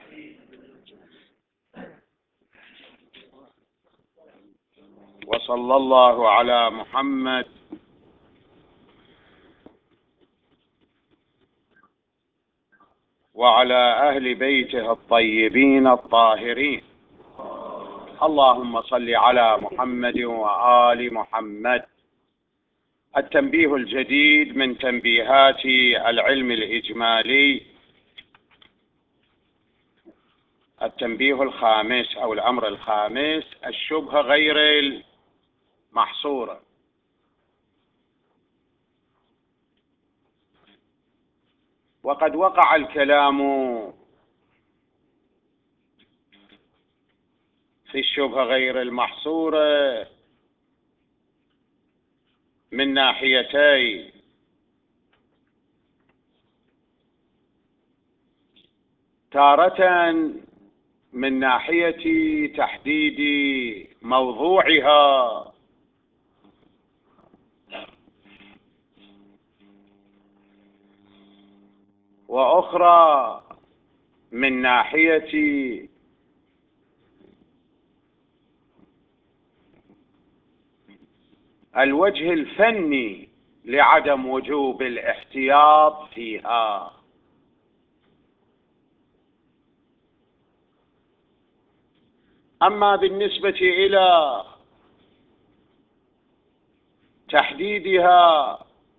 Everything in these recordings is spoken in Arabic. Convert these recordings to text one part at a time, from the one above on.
وصلى الله على محمد وعلى أهل بيته الطيبين الطاهرين. اللهم صل على محمد وآل محمد. التنبيه الجديد من تنبيهات العلم الإجمالي، التنبيه الخامس أو الأمر الخامس: الشبهة غير المحصورة. وقد وقع الكلام في الشبهة غير المحصورة من ناحيتين: تارة من ناحية تحديد موضوعها، وأخرى من ناحية الوجه الفني لعدم وجوب الاحتياط فيها. أما بالنسبة إلى تحديدها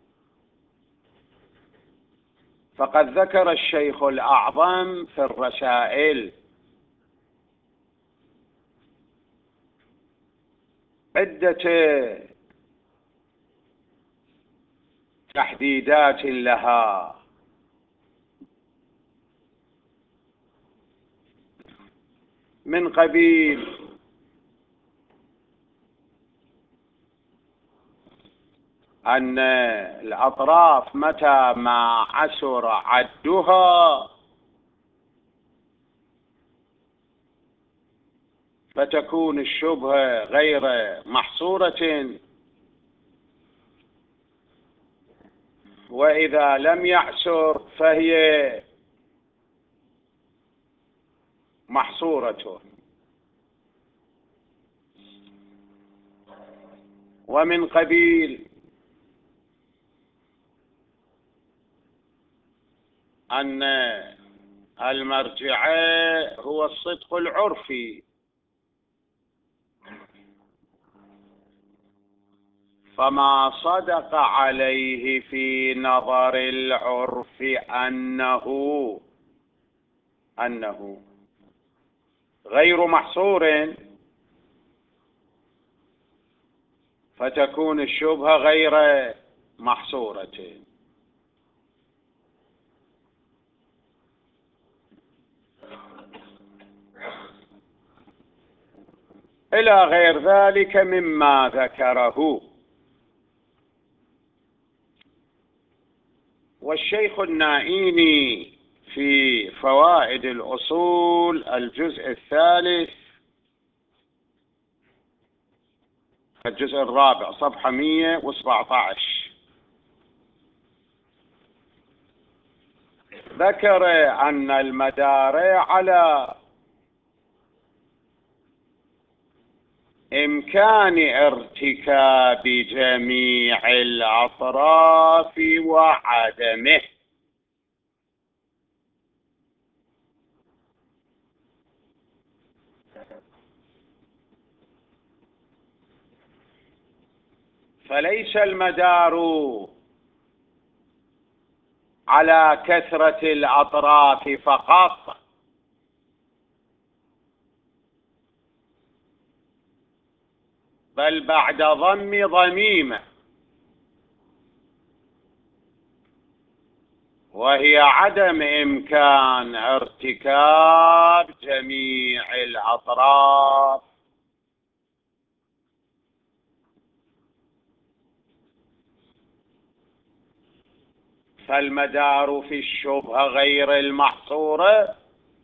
فقد ذكر الشيخ الأعظم في الرسائل عدة تحديدات لها، من قبيل أن الأطراف متى ما عسر عدها فتكون الشبهة غير محصورة، وإذا لم يعسر فهي محصورة. ومن قبيل أن المرجع هو الصدق العرفي، فما صدق عليه في نظر العرف أنه غير محصور فتكون الشبهة غير محصورة. إلى غير ذلك مما ذكره. والشيخ النائيني في فوائد الأصول الجزء الثالث الجزء الرابع صفحة 117 ذكر أن المدار على إمكان ارتكاب جميع الأطراف وعدمه. فليس المدار على كثرة الأطراف فقط، بل بعد ضم ضميمة، وهي عدم إمكان ارتكاب جميع الأطراف. فالمدار في الشبهة غير المحصورة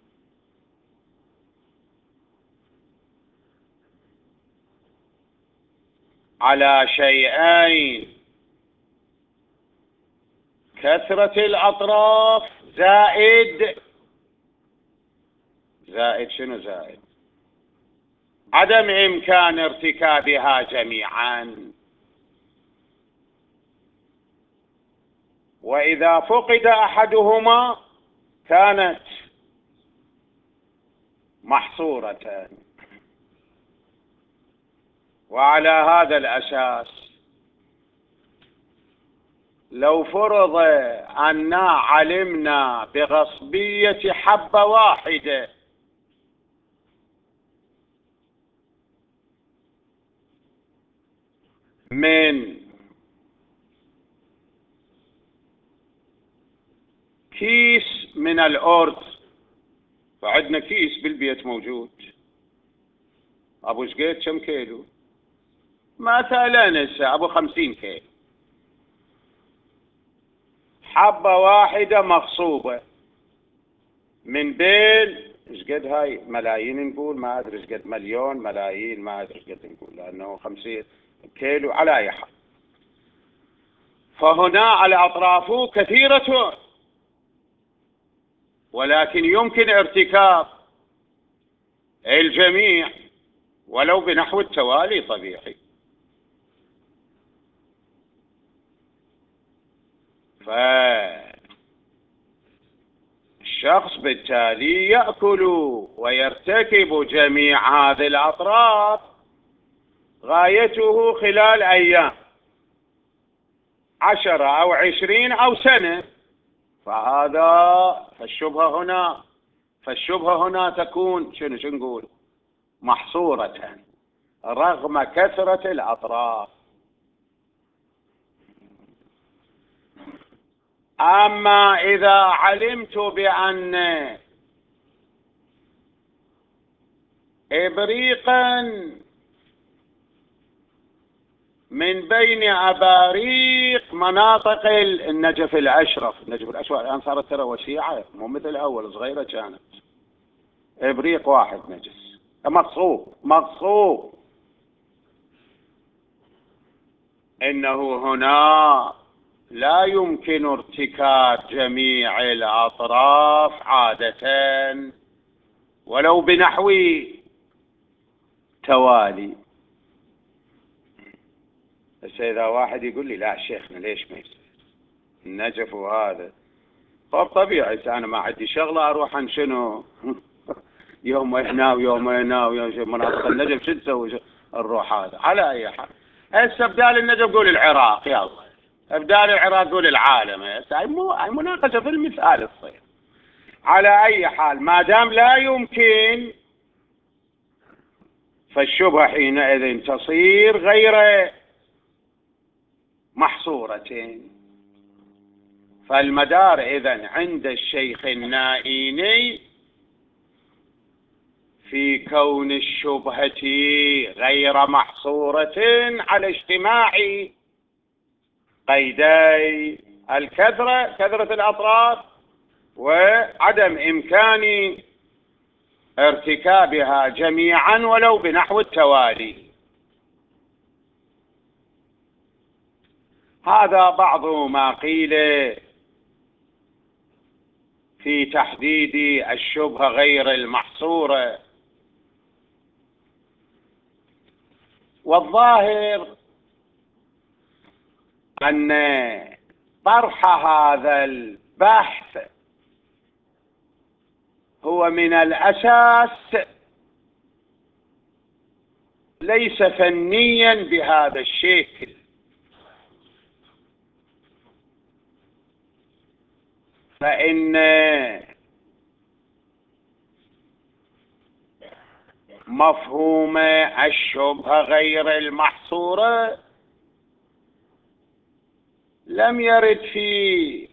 على شيئين: كثرة الأطراف زائد زائد شنو زائد؟ عدم إمكان ارتكابها جميعا. وإذا فقد أحدهما كانت محصورة. وعلى هذا الأساس لو فرض أننا علمنا بغصبية حبة واحدة من كيس من الأرز، فعندنا كيس بالبيت موجود، أبو شقيت كم كيلو؟ مثلا أبو 50 كيلو. حبة واحدة مغصوبة من بين شقد هاي ملايين، نقول ما أدري شقد، مليون ملايين ما أدري شقد نقول، لأنه 50 كيلو على أي حال. فهنا على أطرافه كثيرة، ولكن يمكن ارتكاب الجميع ولو بنحو التوالي طبيعي. فالشخص بالتالي يأكل ويرتكب جميع هذه الأطراف غايته خلال أيام، 10 أو 20 أو سنة. فالشبهة هنا تكون شنو نقول؟ محصورة رغم كثرة الأطراف. أما إذا علمت بأن إبريقا من بين أباريق مناطق النجف الأشرف، النجف الأشرف الآن صارت ترى وسيعة، مو مثل أول صغيرة كانت، إبريق واحد نجس مغصوب. إنه هنا لا يمكن ارتكاب جميع الأطراف عادة ولو بنحو توالي. بس إذا واحد يقول لي لا شيخنا ليش ما يصير النجف وهذا، طب طبيعي أنا ما عندي شغلة أروح عن شنو يوم هنا ويوم هنا ويوم مناطق النجف شو تسوي نروح هذا. على أي حال هسه بدال النجف قول العراق، يلا بدال العراق قول العالم، هاي مناقشة في المثال تصير. على أي حال ما دام لا يمكن فالشبهة حينئذ تصير غير محصورة. فالمدار إذن عند الشيخ النائيني في كون الشبهة غير محصورة على اجتماع قيدي كثرة الأطراف وعدم إمكان ارتكابها جميعا ولو بنحو التوالي. هذا بعض ما قيل في تحديد الشبهة غير المحصورة. والظاهر أن طرح هذا البحث هو من الأساس ليس فنيا بهذا الشكل، فإن مفهوم الشبهة غير المحصورة لم يرد في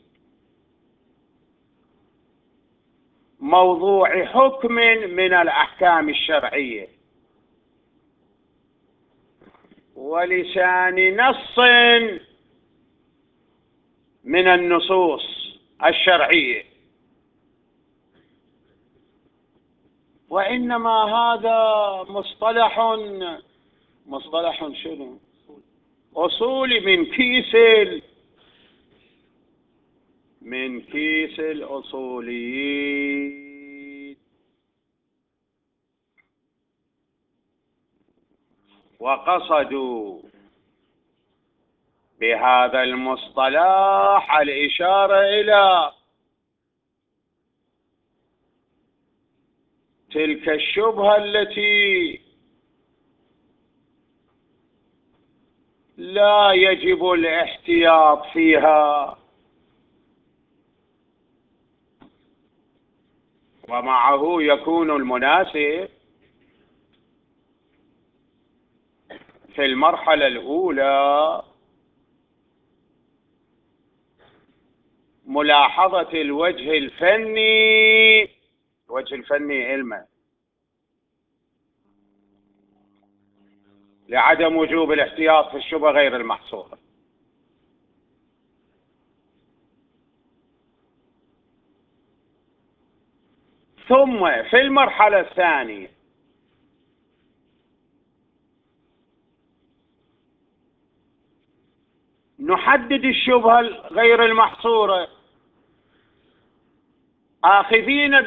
موضوع حكم من الأحكام الشرعية ولسان نص من النصوص الشرعية، وإنما هذا مصطلح شنو؟ أصولي من كيس الأصوليين. وقصدوا بهذا المصطلح الإشارة إلى تلك الشبهة التي لا يجب الاحتياط فيها، ومعه يكون المناسب في المرحلة الأولى ملاحظة الوجه الفني. الوجه الفني علما لعدم وجوب الاحتياط في الشبهة غير المحصورة. ثم في المرحلة الثانية نحدد الشبهة غير المحصورة آخذين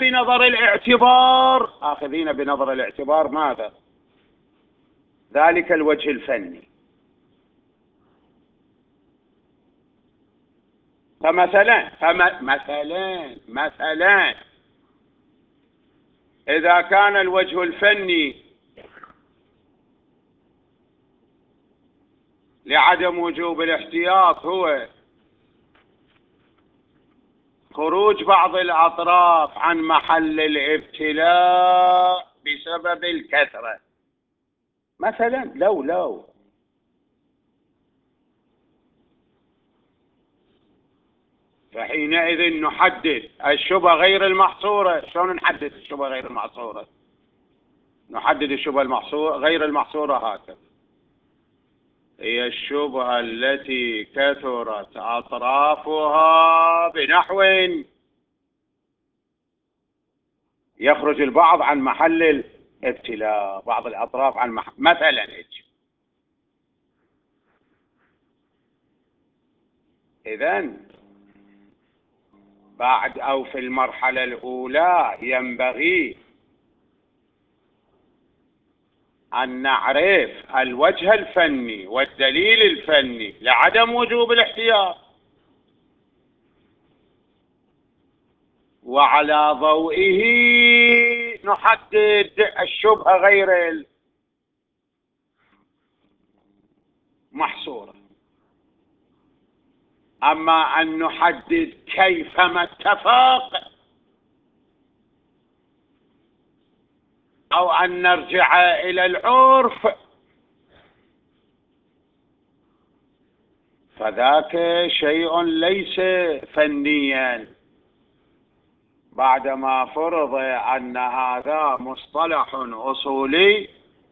بنظر الاعتبار ماذا؟ ذلك الوجه الفني. فمثلا إذا كان الوجه الفني لعدم وجوب الاحتياط هو خروج بعض الأطراف عن محل الابتلاء بسبب الكثرة، مثلا لو فحينئذ نحدد الشبهة غير المحصورة. شلون نحدد الشبهة غير المحصورة؟ نحدد الشبهة غير المحصورة هكذا: هي الشبهة التي كثرت أطرافها بنحو يخرج البعض عن محل الابتلاء، بعض الأطراف عن مثلا إذن بعد أو في المرحلة الأولى ينبغي أن نعرف الوجه الفني والدليل الفني لعدم وجوب الاحتياط، وعلى ضوئه نحدد الشبهة غير المحصورة. أما أن نحدد كيفما اتفق أو أن نرجع إلى العرف فذاك شيء ليس فنيا، بعدما فرض أن هذا مصطلح أصولي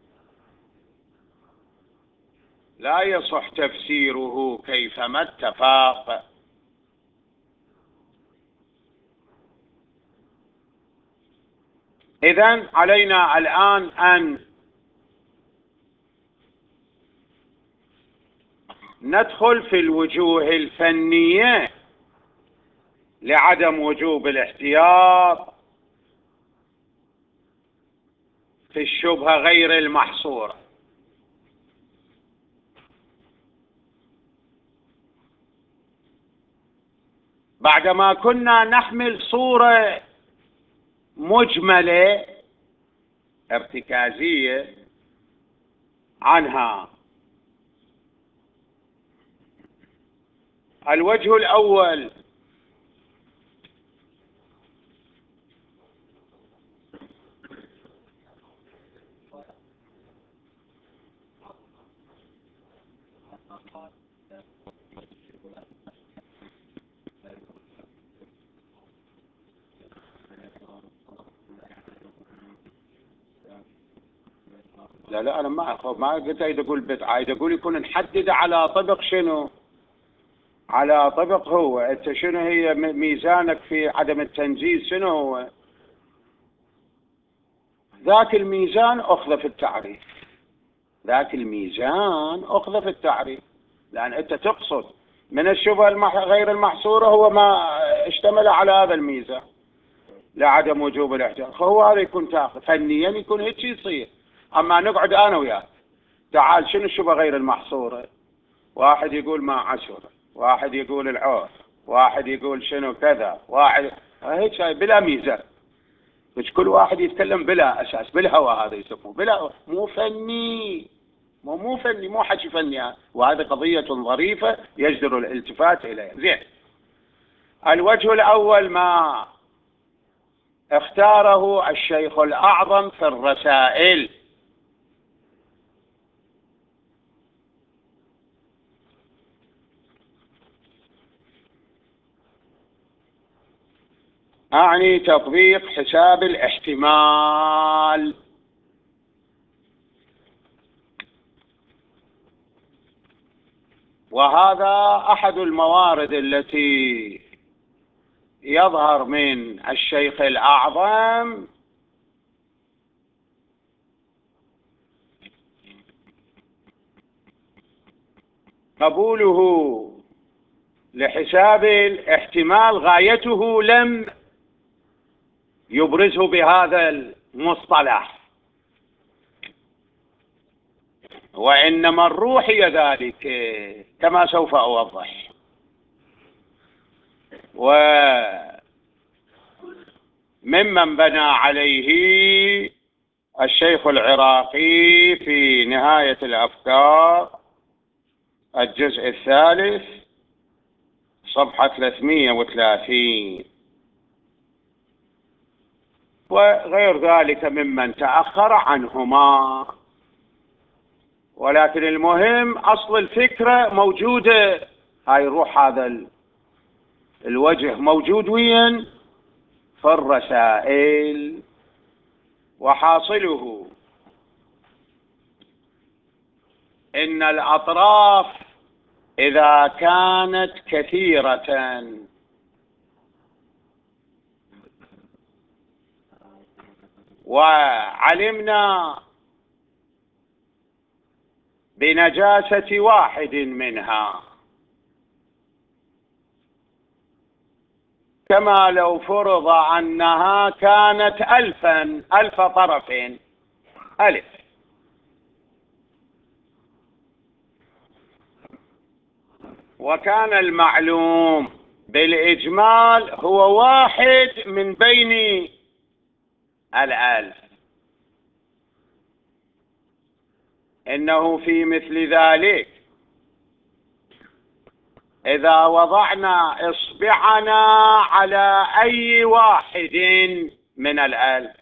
لا يصح تفسيره كيفما اتفق. إذن علينا الآن أن ندخل في الوجوه الفنية لعدم وجوب الاحتياط في الشبهة غير المحصورة. بعدما كنا نحمل صورة مجملة ارتكازية عنها. الوجه الأول: لا أنا ما قلت أيد أقول بدعة، أيد أقول يكون نحدد على طبق شنو؟ على طبق هو أنت شنو هي ميزانك في عدم التنجيز؟ شنو هو ذاك الميزان؟ أخذ في التعريف. ذاك الميزان أخذ في التعريف، لأن أنت تقصد من الشبهة غير المحصورة هو ما اشتمل على هذا الميزان لعدم وجوب الاحتياط، فهو هذا يكون تاخذ فنيا، يكون هيك يصير. أما نقعد أنا وياك تعال شنو الشبهة غير المحصورة؟ واحد يقول ما عشر، واحد يقول العور، واحد يقول شنو كذا، واحد هيك بلا ميزة. مش كل واحد يتكلم بلا أساس، بالهوى، هذا يسموه بلا، مو فني، مو فني، مو حكي فني. وهذه قضية ظريفة يجدر الالتفات إليها. زين، الوجه الأول ما اختاره الشيخ الأعظم في الرسائل. أعني تطبيق حساب الاحتمال. وهذا أحد الموارد التي يظهر من الشيخ الأعظم قبوله لحساب الاحتمال، غايته لم يبرزه بهذا المصطلح، وإنما الروح هي ذلك كما سوف أوضح. وممن بنى عليه الشيخ العراقي في نهاية الأفكار الجزء الثالث صفحة 330، وغير ذلك ممن تأخر عنهما. ولكن المهم أصل الفكرة موجودة، هاي الروح، هذا الوجه موجود وين؟ في الرسائل. وحاصله إن الأطراف إذا كانت كثيرة وعلمنا بنجاسة واحد منها، كما لو فرض أنها كانت ألف طرف، ألف، وكان المعلوم بالإجمال هو واحد من بين الألف، إنه في مثل ذلك إذا وضعنا إصبعنا على أي واحد من الألف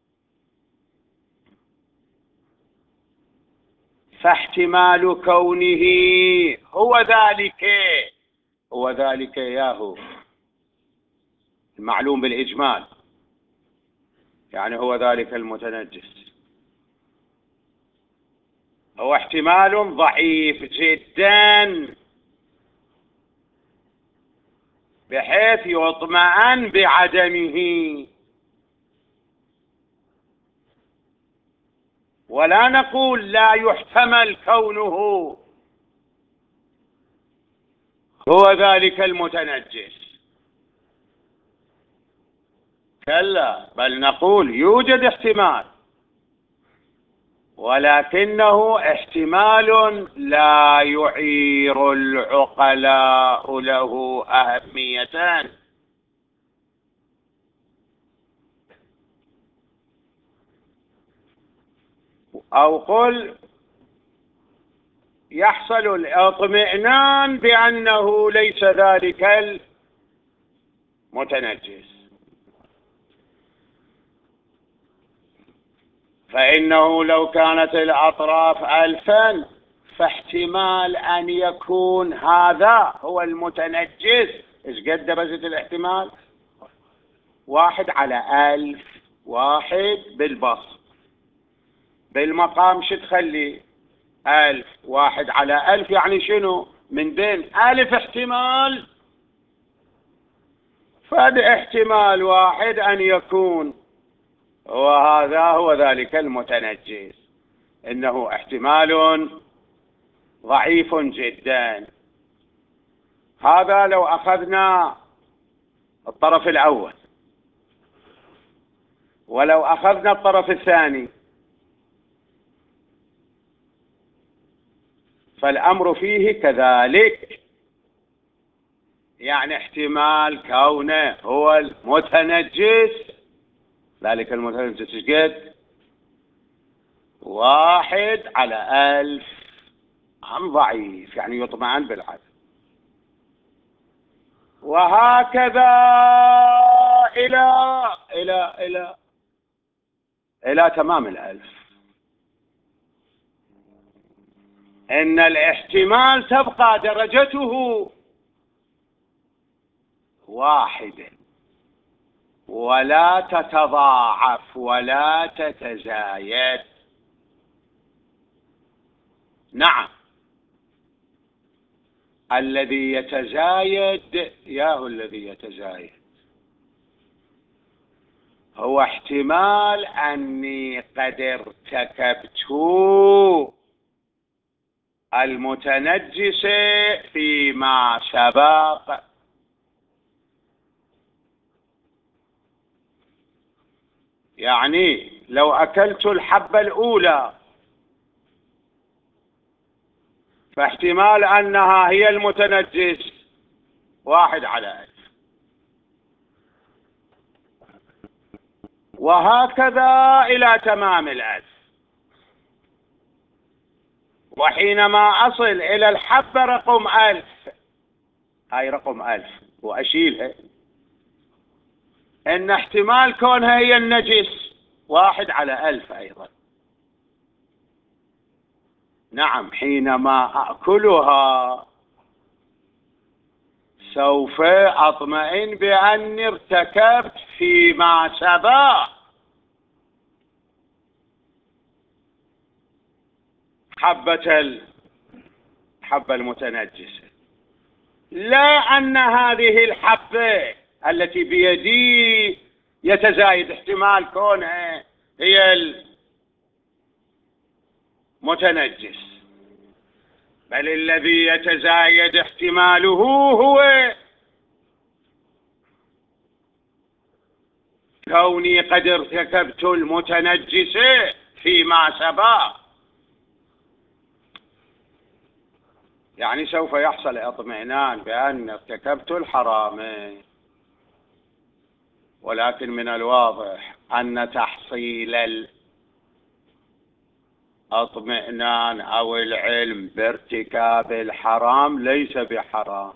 فاحتمال كونه هو ذلك، هو ذلك ياهو المعلوم بالإجمال، يعني هو ذلك المتنجس، هو احتمال ضعيف جدا بحيث يطمئن بعدمه، ولا نقول لا يحتمل كونه هو ذلك المتنجس، كلا، بل نقول يوجد احتمال، ولكنه احتمال لا يعير العقلاء له أهمية. أو قل يحصل الاطمئنان بأنه ليس ذلك المتنجس، فإنه لو كانت الأطراف 1000 فاحتمال أن يكون هذا هو المتنجس. إيش قد درجة الاحتمال؟ 1/1000، واحد بالبسط، بالمقام شو تخلي؟ 1000، 1/1000 يعني شنو؟ من بين 1000 احتمال فهذا احتمال واحد أن يكون وهذا هو ذلك المتنجس، إنه احتمال ضعيف جدا. هذا لو أخذنا الطرف الأول، ولو أخذنا الطرف الثاني فالأمر فيه كذلك، يعني احتمال كونه هو المتنجس، ذلك المتنجس قد 1/1000، عن ضعيف يعني يطمئن بالعدل، وهكذا إلى إلى إلى إلى تمام 1000. إن الاحتمال تبقى درجته 1 ولا تتضاعف ولا تتزايد. نعم، الذي يتزايد ياهو الذي يتزايد هو احتمال أني قد ارتكبت المتنجس فيما سبق. يعني لو أكلت الحبة الأولى فاحتمال أنها هي المتنجس 1/1000، وهكذا إلى تمام 1000. وحينما أصل إلى الحبة رقم 1000، هاي رقم 1000 وأشيلها، إن احتمال كونها هي النجس 1/1000 أيضا. نعم، حينما أكلها سوف أطمئن بأني ارتكبت فيما سبق حبة المتنجسة، لا أن هذه الحبة التي بيدي يتزايد احتمال كونها هي المتنجس، بل الذي يتزايد احتماله هو كوني قد ارتكبت المتنجس فيما سبق. يعني سوف يحصل اطمئنان بأن ارتكبت الحرام، ولكن من الواضح أن تحصيل الاطمئنان أو العلم بارتكاب الحرام ليس بحرام،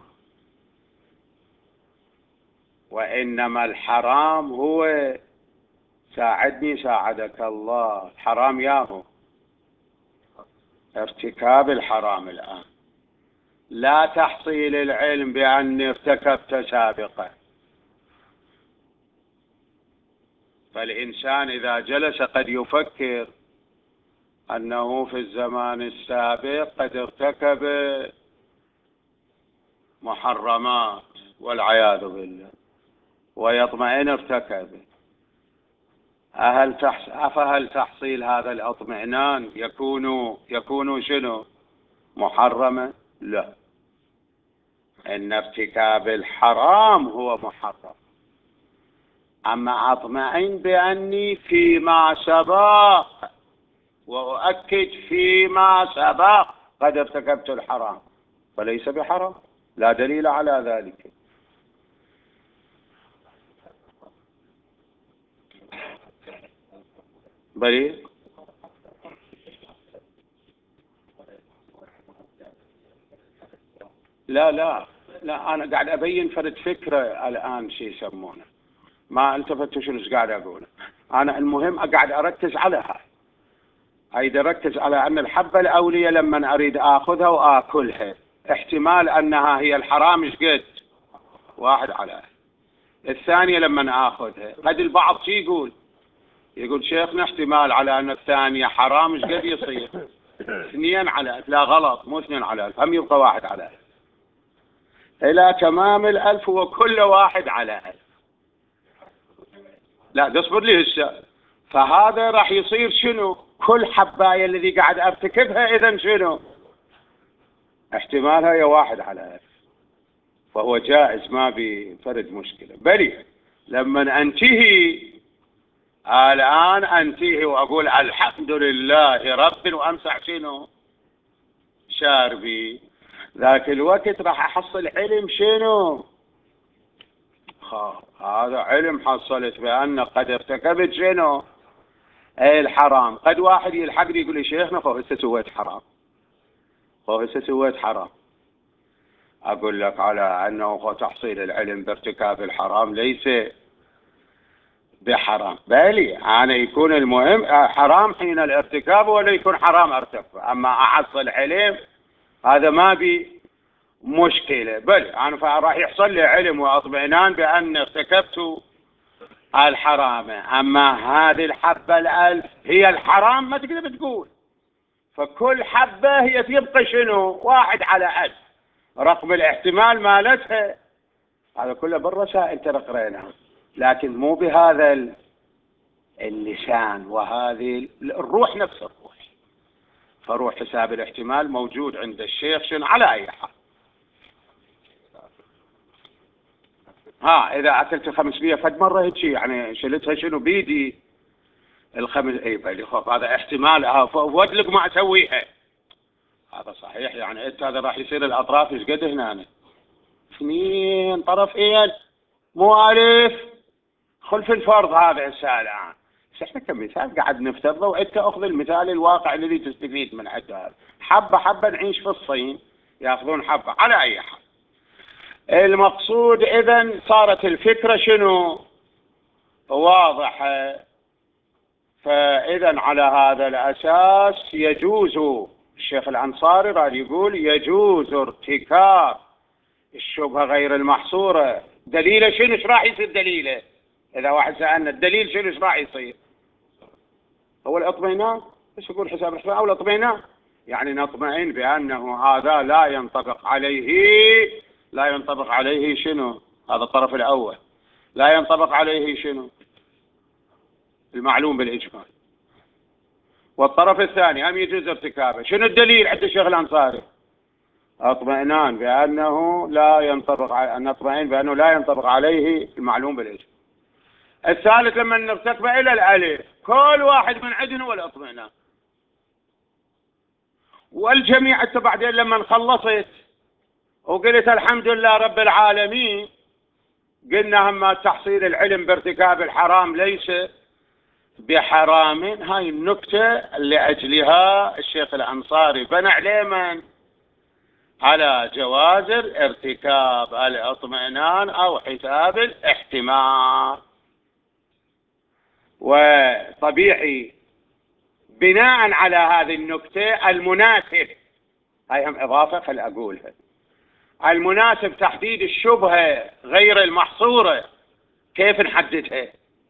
وإنما الحرام هو، ساعدني ساعدك الله، الحرام ياهو ارتكاب الحرام الآن، لا تحصيل العلم بأني ارتكبت سابقا. فالإنسان إذا جلس قد يفكر أنه في الزمان السابق قد ارتكب محرمات والعياذ بالله، ويطمئن ارتكب. أفهل تحصيل هذا الاطمئنان يكون شنو؟ محرما؟ لا، إن ارتكاب الحرام هو محرم. أما أطمئن بأني فيما سبق، وأؤكد فيما سبق قد ارتكبت الحرام، فليس بحرام، لا دليل على ذلك. بريء. لا، أنا قاعد أبين فرد فكرة الآن شيء يسمونه، ما التفتوا شنو قاعد أقوله. أنا المهم قاعد أركز على هاي أركز على أن الحبة الأولية لما أريد آخذها وآكلها احتمال أنها هي الحرام إيش قد 1/1000. الثانية لما آخذها قد البعض شي يقول شيخنا احتمال على أن الثانية حرام إيش قد يصير 2/1000. لا غلط، مو 2/1000، هم يبقى 1/1000 إلى تمام 1000، وكل 1/1000. لا تصبر لي هسه. فهذا راح يصير شنو؟ كل حباية الذي قاعد ارتكبها إذا شنو؟ احتمالها هي 1/1000، فهو جائز، ما بفرد مشكلة. بلي لما أنتهي الآن أنتهي وأقول الحمد لله رب، وأمسح شنو؟ الشاربي ذاك الوقت راح أحصل علم شنو؟ هذا علم حصلت بأن قد ارتكبت شنو؟ الحرام. قد واحد يلحقني يقول لي شيخنا خو هسه سويت حرام، خو هسه سويت حرام. أقول لك على أنه تحصيل العلم بارتكاب الحرام ليس بحرام، بل أنا يكون المهم حرام حين الارتكاب ولا يكون حرام ارتكب. أما أحصل علم هذا ما بي مشكلة، بل أنا راح يحصل لي علم واطمئنان بأن ارتكبت الحرام. أما هذه الحبة الألف هي الحرام ما تقدر تقول، فكل حبة هي تبقى شنو؟ 1/1000 رقم الاحتمال مالتها. هذا كله بالرسائل ترى قريناها، لكن مو بهذا اللسان وهذه الروح، نفس الروح. فروح حساب الاحتمال موجود عند الشيخ شنو على أي حال. إذا أكلت 500 فد مرة هيك يعني شلتها شنو بيدي الخمس، أي بالي خف هذا احتمال ودلك ما أسويها. هذا صحيح، يعني أنت هذا راح يصير الأطراف إيش قد هنا؟ 2 طرفين مو ألف خلف الفرض. هذا هسه الآن احنا كمثال قاعد نفترضه، وانت اخذ المثال الواقع الذي تستفيد من هذا. حبه حبه نعيش في الصين ياخذون حبه على اي حال. المقصود اذا صارت الفكره شنو؟ واضحه. فاذا على هذا الاساس يجوز، الشيخ الانصاري راد يقول يجوز ارتكاب الشبهه غير المحصوره. دليله شنو؟ ايش راح يصير دليله؟ اذا واحد سالنا الدليل شنو ايش راح يصير؟ هو الاطمئنان. ايش يقول حساب الاحتمال او الاطمئنان؟ يعني نطمئن بانه هذا لا ينطبق عليه، لا ينطبق عليه شنو؟ هذا الطرف الاول لا ينطبق عليه شنو؟ المعلوم بالاجمال. والطرف الثاني هم يجوز ارتكابه. شنو الدليل عند الشيخ الانصاري؟ اطمئنان بانه لا ينطبق نطمئن بانه لا ينطبق عليه المعلوم بالاجمال. الثالث لما نرتكبه الى الالف، كل واحد من عندنا هو الاطمئنان. والجميع انت بعدين لما خلصت وقلت الحمد لله رب العالمين، قلنا هم تحصيل العلم بارتكاب الحرام ليس بحرام. هاي النكتة اللي أجلها الشيخ الأنصاري بنى عليه من؟ على جواز ارتكاب الاطمئنان أو حساب الاحتمال. وطبيعي بناء على هذه النكتة المناسب، هاي هم إضافة خل أقولها، المناسب تحديد الشبهة غير المحصورة. كيف نحددها؟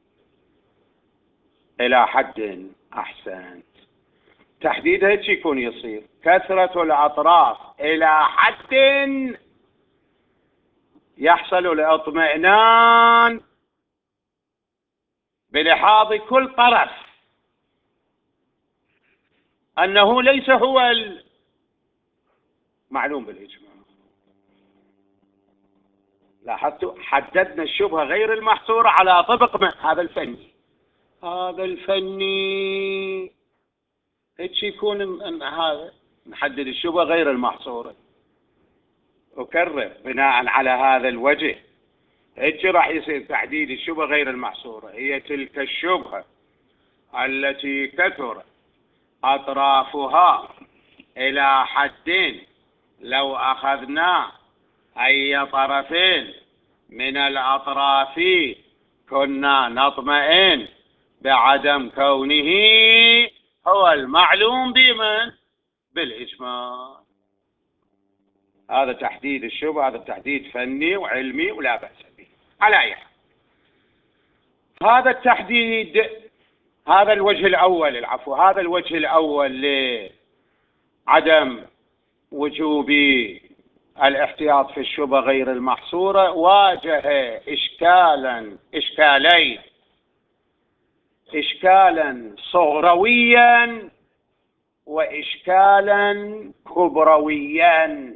إلى حد أحسن. تحديدها ايش يكون يصير؟ كثرة الأطراف إلى حد يحصل الاطمئنان بلحاظ كل طرف أنه ليس هو المعلوم بالإجماع. لاحظتوا حددنا الشبهة غير المحصورة على طبق من هذا الفني. هذا الفني هيك يكون هذا نحدد الشبهة غير المحصورة. أكرر بناء على هذا الوجه هيك راح يصير تحديد الشبهة غير المحصورة. هي تلك الشبهة التي كثر أطرافها إلى حد لو أخذنا أي طرفين من الأطراف كنا نطمئن بعدم كونه هو المعلوم بمن؟ بالإجماع. هذا تحديد الشبهة، هذا تحديد فني وعلمي ولا بأس به على أي حال. هذا التحديد، هذا الوجه الأول، العفو، هذا الوجه الأول لعدم وجوب الاحتياط في الشبهة غير المحصورة واجه إشكالين: إشكالا صغرويا وإشكالا كبرويا.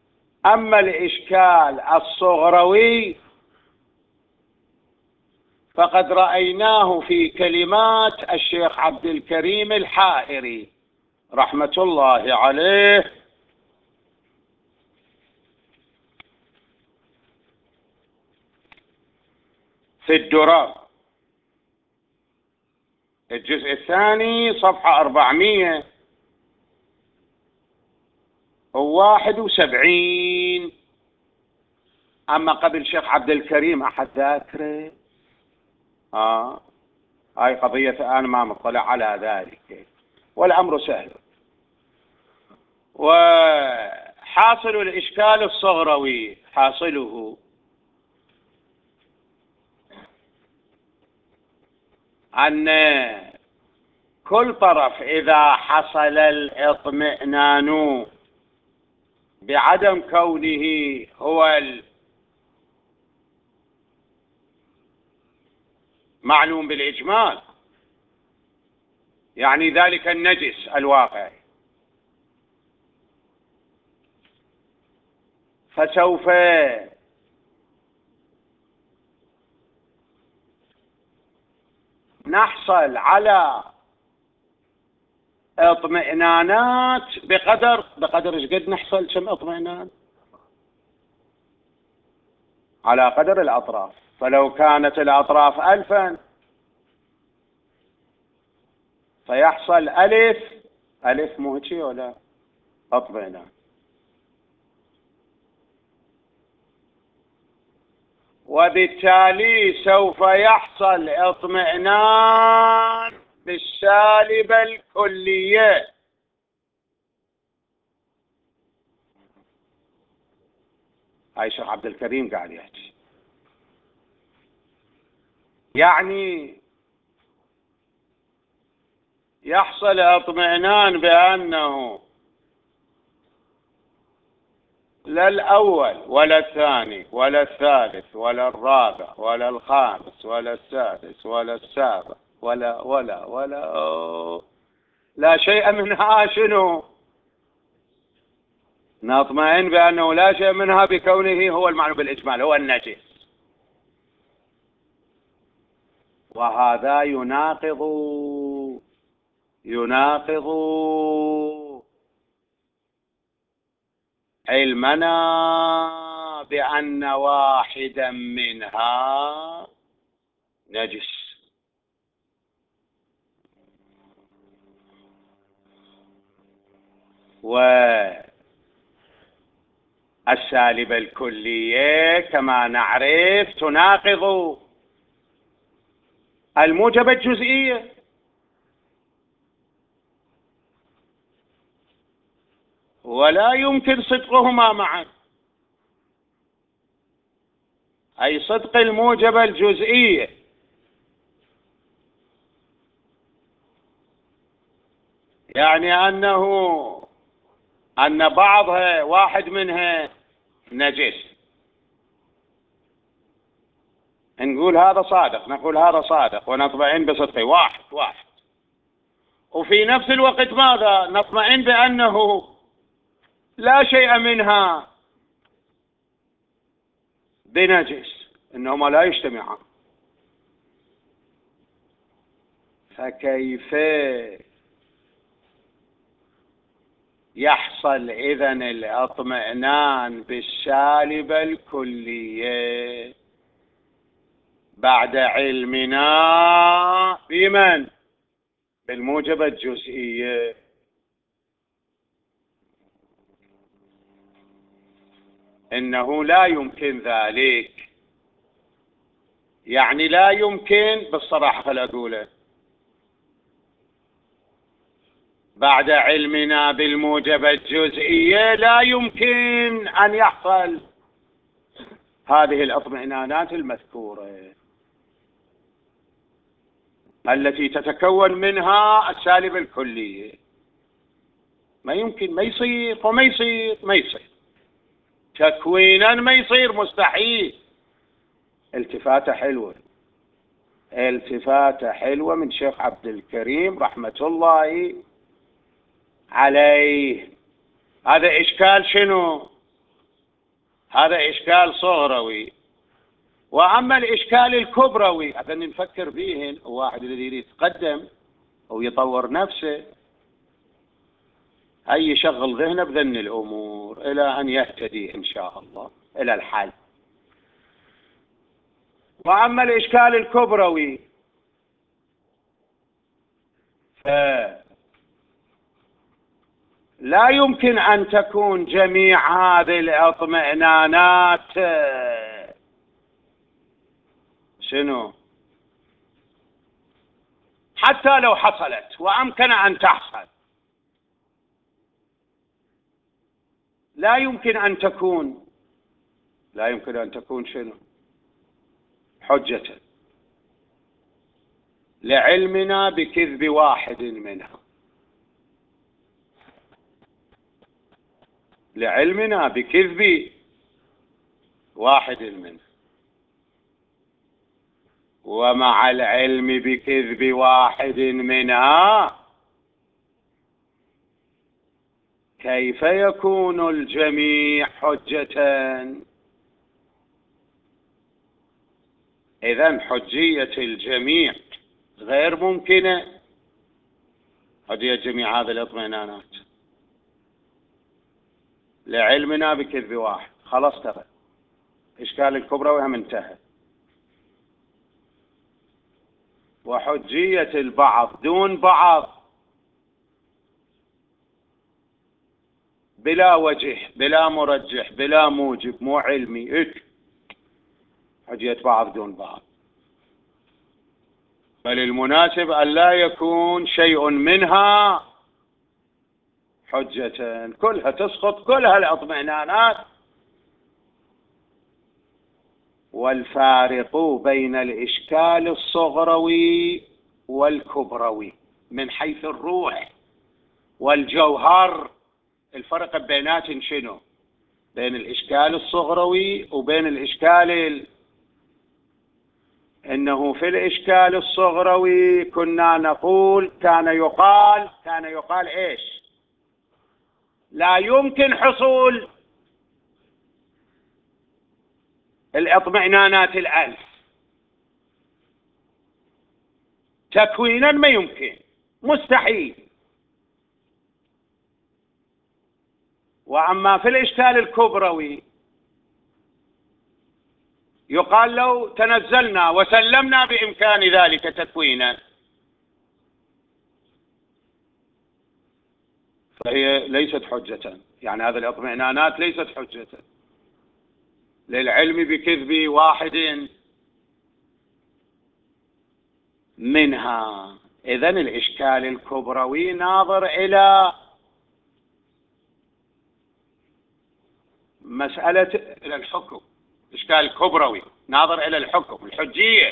أما الإشكال الصغروي فقد رأيناه في كلمات الشيخ عبد الكريم الحائري رحمة الله عليه في الدرر الجزء الثاني صفحة 471. أما قبل الشيخ عبد الكريم أحد ذاكره؟ هاي قضية أنا ما مطلع على ذلك، والأمر سهل. وحاصل الإشكال الصغروي حاصله أن كل طرف إذا حصل الاطمئنان بعدم كونه هو المعلوم بالإجمال، يعني ذلك النجس الواقع، فسوف نحصل على اطمئنانات بقدر ايش قد نحصل كم اطمئنان؟ على قدر الأطراف. فلو كانت الأطراف 1000 فيحصل ألف مو هيك ولا اطمئنان. وبالتالي سوف يحصل اطمئنان بالسالبة الكلية. هاي شيخ عبد الكريم قاعد يحكي، يعني يحصل اطمئنان بأنه لا الأول ولا الثاني ولا الثالث ولا الرابع ولا الخامس ولا السادس ولا السابع ولا لا شيء منها شنو؟ نطمئن بأنه لا شيء منها بكونه هو المعنى بالإجمال، هو النجس. وهذا يناقض علمنا بأن واحدا منها نجس. والسالبة الكلية كما نعرف تناقض الموجبة الجزئية، ولا يمكن صدقهما معا، أي صدق الموجبة الجزئية يعني أن بعضها واحد منها نجس، نقول هذا صادق، نقول هذا صادق ونطمئن بصدقه واحد. وفي نفس الوقت ماذا؟ نطمئن بأنه لا شيء منها بنجس، إنهما لا يجتمعان. فكيف يحصل إذن الاطمئنان بالسالبة الكلية بعد علمنا بمن؟ بالموجبة الجزئية. إنه لا يمكن ذلك، يعني لا يمكن بالصراحة خل أقوله، بعد علمنا بالموجبة الجزئية لا يمكن أن يحصل هذه الاطمئنانات المذكورة التي تتكون منها السالبة الكلية. ما يمكن، ما يصير، وما يصير تكوينا، ما يصير، مستحيل. التفاتة حلوة من شيخ عبد الكريم رحمة الله عليه. هذا إشكال شنو؟ هذا إشكال صغروي وأما الإشكال الكبروي هذا نفكر فيه، واحد الذي يريد يتقدم أو يطور نفسه أي يشغل ذهنه بذن الأمور إلى أن يهتدي إن شاء الله إلى الحل. وأما الإشكال الكبروي لا يمكن أن تكون جميع هذه الاطمئنانات شنو حتى لو حصلت وأمكن أن تحصل لا يمكن أن تكون شنو حجة لعلمنا بكذب واحد منها، لعلمنا بكذب واحد منها. ومع العلم بكذب واحد منها كيف يكون الجميع حجة؟ إذن حجية الجميع غير ممكنة، حجية جميع هذه الاطمئنانات لعلمنا بكذب واحد. خلاص ترى إشكال الكبرى وهم انتهى. وحجية البعض دون بعض بلا وجه بلا مرجح بلا موجب مو علمي حجية بعض دون بعض، بل المناسب أن لا يكون شيء منها حجة، كلها تسقط، كلها الاطمئنانات. والفارق بين الإشكال الصغروي والكبروي من حيث الروح والجوهر، الفرق بينات شنو؟ بين الإشكال الصغروي وبين الإشكال إنه في الإشكال الصغروي كنا نقول كان يقال إيش؟ لا يمكن حصول الاطمئنانات 1000 تكوينا، ما يمكن، مستحيل. وأما في الإشكال الكبروي يقال لو تنزلنا وسلمنا بإمكان ذلك تكوينا، فهي ليست حجة، يعني هذه الاطمئنانات ليست حجة للعلم بكذب واحد منها. إذن الإشكال الكبروي ناظر إلى إلى الحكم، الإشكال الكبروي ناظر إلى الحكم الحجية،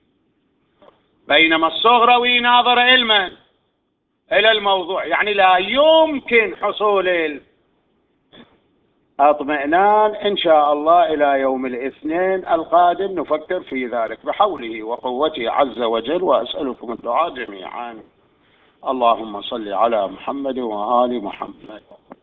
بينما الصغروي ناظر علما إلى الموضوع، يعني لا يمكن حصول اطمئنان. إن شاء الله إلى يوم الاثنين القادم نفكر في ذلك بحوله وقوته عز وجل. وأسألكم الدعاء جميعا. اللهم صل على محمد وآل محمد.